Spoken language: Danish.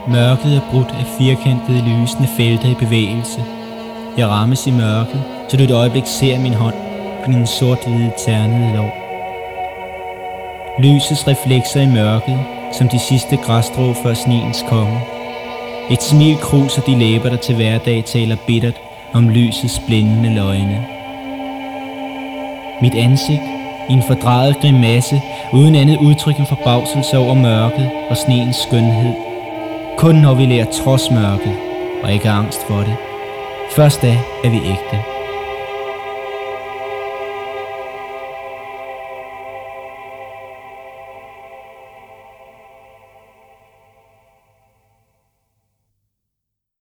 Mørket er brudt af firkantede lysende felter i bevægelse. Jeg rammes i mørket, så du et øjeblik ser min hånd på din sort-hvide ternede lår. Lysets reflekser i mørket, som de sidste græsstrå før sneens komme. Et smil kruser de læber, der til hverdag taler bittert om lysets blændende løgne. Mit ansigt i en fordrejet grimasse, uden andet udtryk end forbavselse over mørket og sneens skønhed. Kun når vi lærer trods mørket og ikke angst for det. Først da er vi ægte.